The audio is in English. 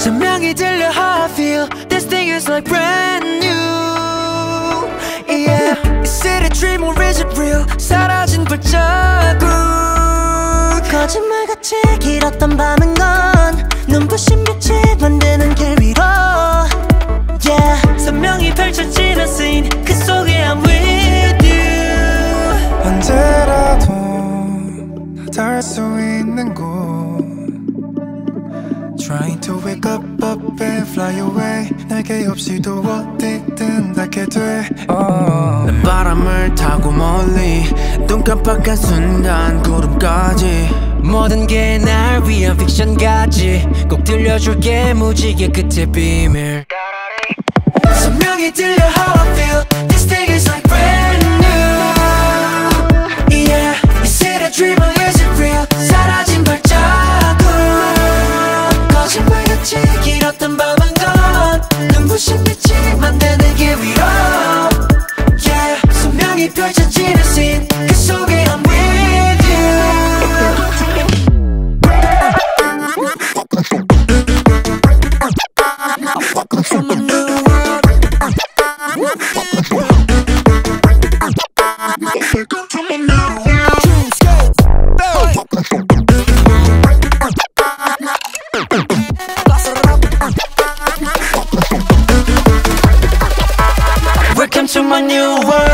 선명히 들려 how I feel. This thing is like brand new. Yeah. Is it a dream or is it real? 사라진 발자국. 거짓말같이 길었던 밤은 건 눈부신 빛이 만드는 길 위로. Yeah. 선명히 펼쳐지는 scene 그 속에 I'm with you. 언제라도 닿을 수 있는 곳. Trying to wake up and fly away. 날개 없이도 어디든 닿게 돼. 난 바람을 타고 멀리 눈 깜빡한 순간 구름까지 모든 게 날 위한 픽션 같지. 꼭 들려줄게 무지개 끝의 비밀. 선명히 들려 how I feel. This thing is like brand new. Yeah. Is it a dream or is it real? 사라진 발자국. 거짓말같이 길었던 밤은 건 눈부신 빛이 만드는 길 위로. Yeah. 선명히 펼쳐지는 scene 그 속에 I'm with you. Welcome to my new world.